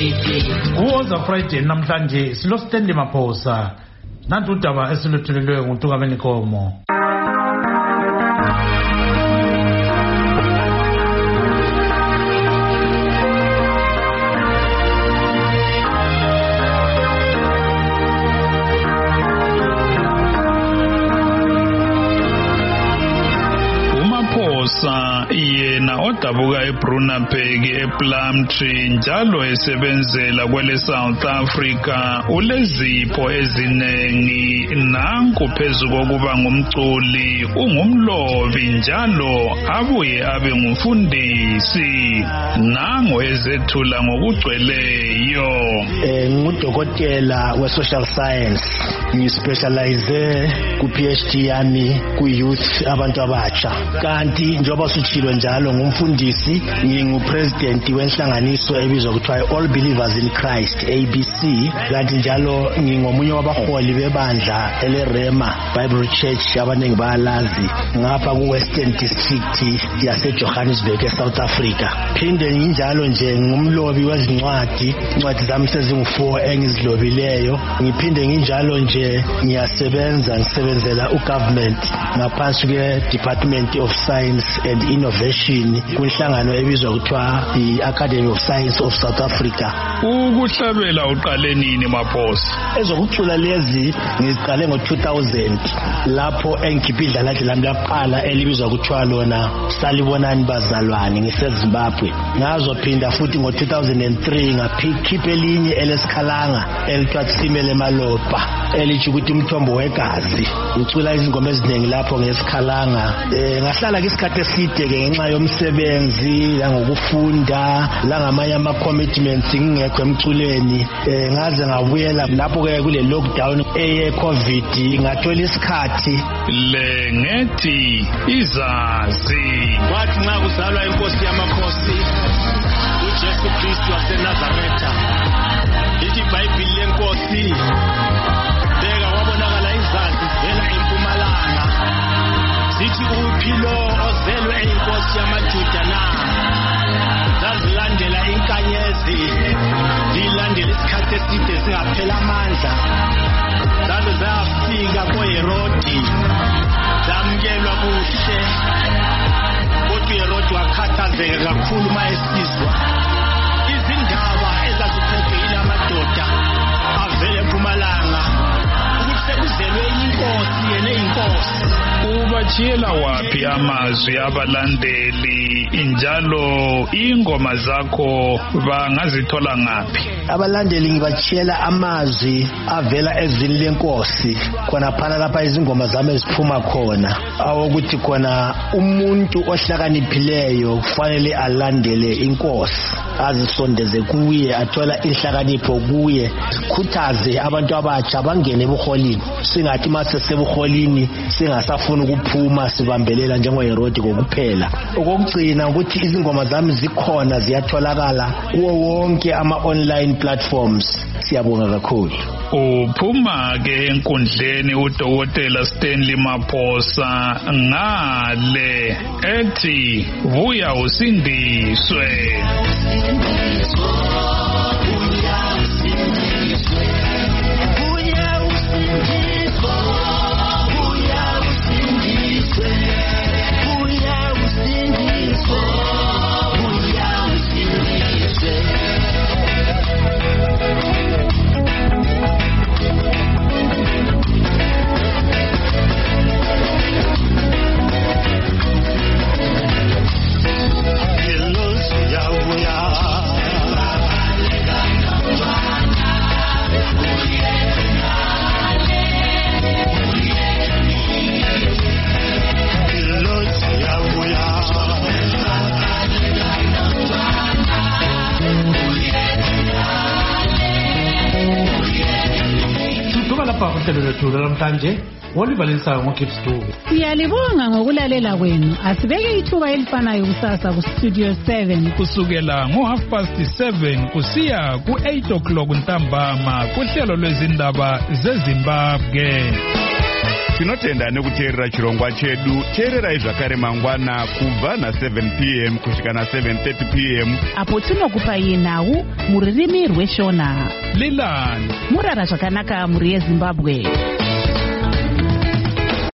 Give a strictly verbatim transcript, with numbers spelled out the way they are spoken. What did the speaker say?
Uwoza Friday namhlanje silo Stanley Maphosa. Nanti udaba esiluthelelwe nguTukameni Komo. Yena odabuka eBrunaberg ePlumtree njalo esebenzela kwele South Africa ulezipho ezinengi nanku phezu kokuba ngumculi ungumlobi njalo abuye abe ngumfundisi nango ezethula ngokugcweleyo. Eh ngudokotela we social science ngispecialize ku PhD yami ku youth abantu abatsha kanti njoba suchilo njalo ngumfundisi ngingupresident wenhlanganiso ebizwa kuthiwa All Believers in Christ A B C kanti njalo ngingomunye wabaholi bebandla eleRema Bible Church abaningi bayalazi ngapha ku Western District yase Johannesburg eSouth Africa. Phinde nginjalo nje ngumlobi wezincwadi incwadi zami sezingu four engizlobileyo ngiphinde nginjalo nje ngiyasebenza ngisebenzela ugovernment ngaphansi kwe Department of Science and Innovation kunhlangano ebizwa kuthiwa i-Academy of Science of South Africa. Ukuhlabela uqale nini Maphosa? Ezokucula lezi ngiziqale ngo two thousand lapho engikhipha idlala lami laqala elibizwa kuthiwa lona Salibonani Bazalwane ngiseZimbabwe. Ngazophinda futhi ngo two thousand three ngakhipha elinye elesikhalanga elithiwa Simele Malopa elithi ukuthi umthombo wegazi. Ngicula izingoma eziningi lapho ngesikhalanga. Eh ngahlala isikhathi eside ke ngenxa yomsebenzi langokufunda langamanye ama commitments ngingekho emculeni. Eh ngaze ngabuyela lapho ke kule lockdown eye covid ngathola isikhathi le ngethi izazi wathi nxa kuzalwa inkosi yamakhosi uJesu Kristu waseNazaretha lithi iBhayibheli lenkosi beka wabonakala izazi vela eMpumalanga zithi uphilo ozelwe inkosi yamaJuda na zazilandela inkanyezi zilandela isikhathi eside singaphela amandla zaze zafika koHerodi zamkelwa kuhle kodwa uHerodi wakhathazeka kakhulu mayesizwa izindaba ezaziphethwe yila madoda avele eMpumalanga ukuthi sekuzelwe inkosi yena inkosi. Ubachiyela wapi amazwi abalandeli injalo ingoma zakho bangazithola ngaphi? Abalandeli ngibachiyela amazwi avela ezwini lenkosi khona phana lapha izingoma zami eziphuma khona awokuthi khona umuntu ohlakaniphileyo kufanele alandele inkosi azisondeze kuye athola inhlakanipho kuye sikhuthaze abantu abatsha bangene ebuholini singathi mase sebuholini singasafuna ukuphuma sibambelela njengoHerodi kokuphela. Okugcina ukuthi izingoma zami zikhona ziyatholakala kuwo wonke ama online platforms. Siyabonga kakhulu. Uphuma ke enkundleni uDokotela Stanley Maphosa ngale ethi vuya usindiswe. Namhlanje wolibalisa ngoKids two. Siyalibonga ngokulalela kwenu. Asibeke ithuba elifanayo kusasa ku Studio seven kusukela ngo half past seven kusiya ku eight o'clock ntambama kuhlelo lwezindaba zeZimbabwe. Tinotenda nekuteerera chirongwa chedu. Teererai zvakare mangwana kubva na seven p m kusvika na seven thirty p m apo tinokupai nhau mururimi rweshona. Leland murara zvakanaka muri yeZimbabwe.